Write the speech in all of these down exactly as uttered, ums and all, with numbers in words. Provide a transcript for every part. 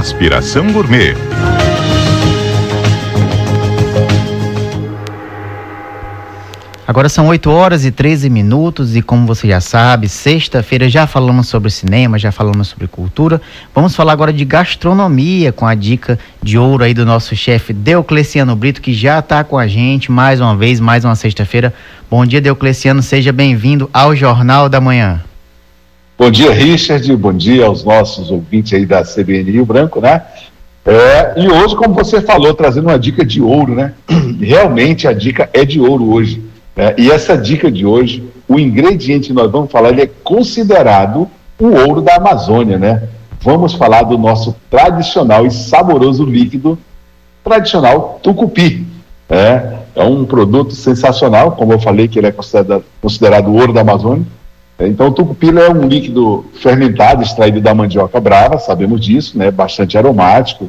Inspiração Gourmet. Agora são oito horas e treze minutos e, como você já sabe, sexta-feira já falamos sobre cinema, já falamos sobre cultura. Vamos falar agora de gastronomia com a dica de ouro aí do nosso chefe Deocleciano Brito, que já está com a gente mais uma vez, mais uma sexta-feira. Bom dia, Deocleciano, seja bem-vindo ao Jornal da Manhã. Bom dia, Richard, bom dia aos nossos ouvintes aí da C B N Rio Branco, né? É, e hoje, como você falou, trazendo uma dica de ouro, né? Realmente a dica é de ouro hoje. É, e essa dica de hoje, o ingrediente que nós vamos falar, ele é considerado o ouro da Amazônia, né? Vamos falar do nosso tradicional e saboroso líquido, tradicional tucupi. É, é um produto sensacional, como eu falei, que ele é considerado, considerado o ouro da Amazônia. É, então o tucupi é um líquido fermentado, extraído da mandioca brava, sabemos disso, né? Bastante aromático.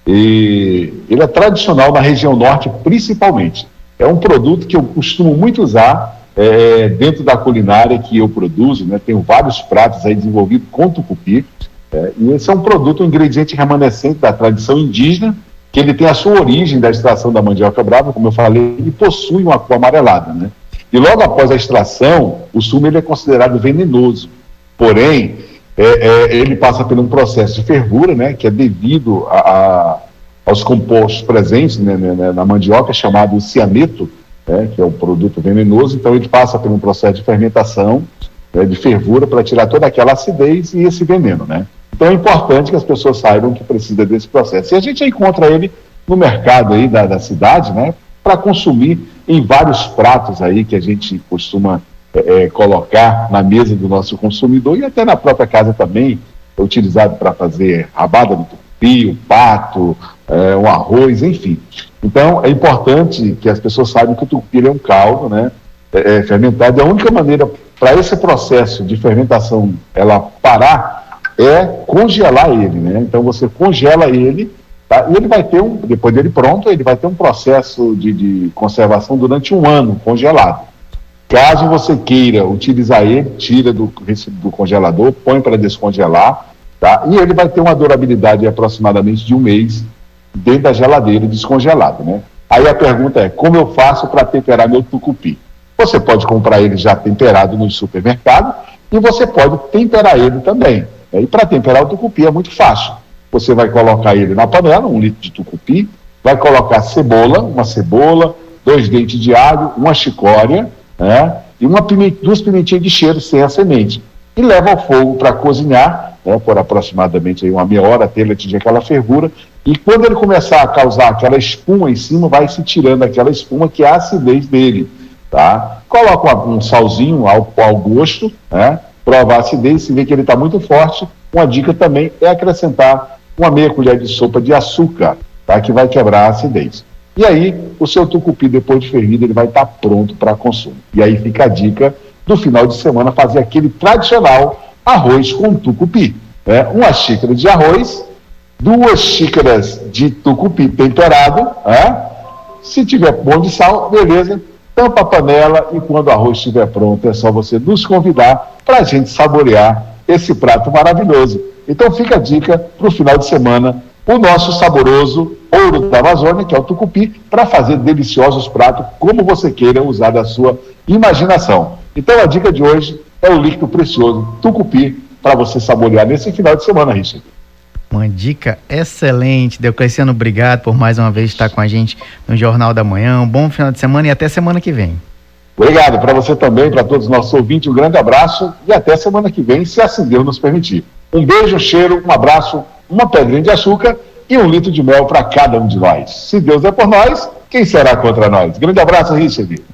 E ele é tradicional na região norte, principalmente. É um produto que eu costumo muito usar é, dentro da culinária que eu produzo, né? Tenho vários pratos aí desenvolvidos com tucupi. É, e esse é um produto, um ingrediente remanescente da tradição indígena, que ele tem a sua origem da extração da mandioca brava, como eu falei, e possui uma cor amarelada, né? E logo após a extração, o sumo ele é considerado venenoso. Porém, é, é, ele passa por um processo de fervura, né? Que é devido a... a aos compostos presentes, né, né, na mandioca, chamado cianeto, né, que é um produto venenoso. Então ele passa por um processo de fermentação, né, de fervura, para tirar toda aquela acidez e esse veneno, né? Então é importante que as pessoas saibam que precisa desse processo. E a gente encontra ele no mercado aí da, da cidade, né, para consumir em vários pratos aí que a gente costuma é, é, colocar na mesa do nosso consumidor, e até na própria casa também, é utilizado para fazer rabada do tucupi, o pato, é, um arroz, enfim. Então, é importante que as pessoas saibam que o tucupi é um caldo, né, é, é fermentado. E a única maneira para esse processo de fermentação ela parar é congelar ele, né? Então, você congela ele, tá? E ele vai ter um, depois dele pronto, ele vai ter um processo de, de conservação durante um ano congelado. Caso você queira utilizar ele, tira do, do congelador, põe para descongelar, tá? E ele vai ter uma durabilidade de aproximadamente de um mês dentro da geladeira descongelado, né? Aí a pergunta é, como eu faço para temperar meu tucupi? Você pode comprar ele já temperado no supermercado e você pode temperar ele também. E para temperar o tucupi é muito fácil. Você vai colocar ele na panela, um litro de tucupi, vai colocar cebola, uma cebola, dois dentes de alho, uma chicória, né? E uma piment... duas pimentinhas de cheiro sem a semente. E leva ao fogo para cozinhar, né, por aproximadamente aí uma meia hora até ele atingir aquela fervura. E quando ele começar a causar aquela espuma em cima, vai se tirando aquela espuma que é a acidez dele, tá? Coloca um salzinho ao, ao gosto, né? Prova a acidez, se vê que ele está muito forte. Uma dica também é acrescentar uma meia colher de sopa de açúcar, tá? Que vai quebrar a acidez. E aí, o seu tucupi, depois de fervido, ele vai estar tá pronto para consumo. E aí fica a dica do final de semana, fazer aquele tradicional arroz com tucupi, né? Uma xícara de arroz, duas xícaras de tucupi temperado, né? Se tiver pão de sal, beleza, tampa a panela e quando o arroz estiver pronto é só você nos convidar para a gente saborear esse prato maravilhoso. Então fica a dica para o final de semana, o nosso saboroso ouro da Amazônia, que é o tucupi, para fazer deliciosos pratos como você queira usar da sua imaginação. Então a dica de hoje é o líquido precioso tucupi para você saborear nesse final de semana, Richard. Uma dica excelente. Deocleciano, obrigado por mais uma vez estar com a gente no Jornal da Manhã. Um bom final de semana e até semana que vem. Obrigado para você também, para todos os nossos ouvintes, um grande abraço e até semana que vem, se assim Deus nos permitir. Um beijo, um cheiro, um abraço, uma pedrinha de açúcar e um litro de mel para cada um de nós. Se Deus é por nós, quem será contra nós? Grande abraço, Richard.